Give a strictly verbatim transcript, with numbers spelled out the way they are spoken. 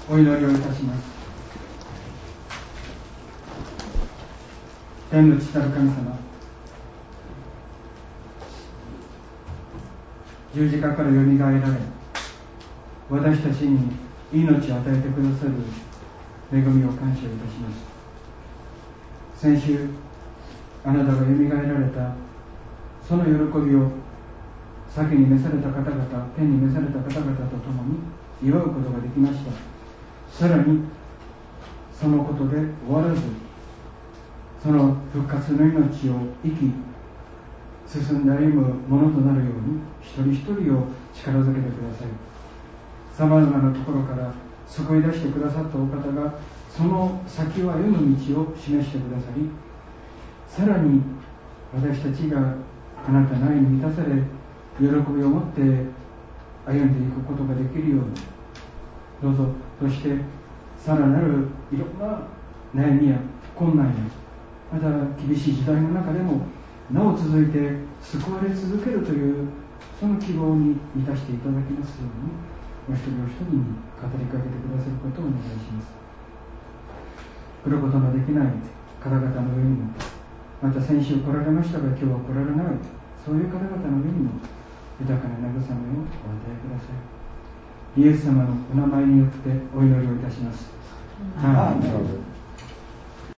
お祈りをいたします。天の父なる神様、十字架からよみがえられ、私たちに命を与えてくださる恵みを感謝いたします。先週あなたがよみがえられたその喜びを先に召された方々、天に召された方々と共に祝うことができました。さらにそのことで終わらず、その復活の命を生き進んで歩むものとなるように一人一人を力づけてください。さまざまなところから救い出してくださったお方がその先を歩む道を示してくださり、さらに私たちがあなたの愛に満たされ喜びを持って歩んでいくことができるようにどうぞ。そしてさらなるいろんな悩みや困難やまた厳しい時代の中でもなお続いて救われ続けるというその希望に満たしていただきますように、お一人お一人に語りかけてくださることをお願いします。来ることのできない方々の上にも、また先週来られましたが今日は来られない、そういう方々の上にも豊かな慰めをお与えください。イエス様のお名前によってお祈りをいたします。アーメン。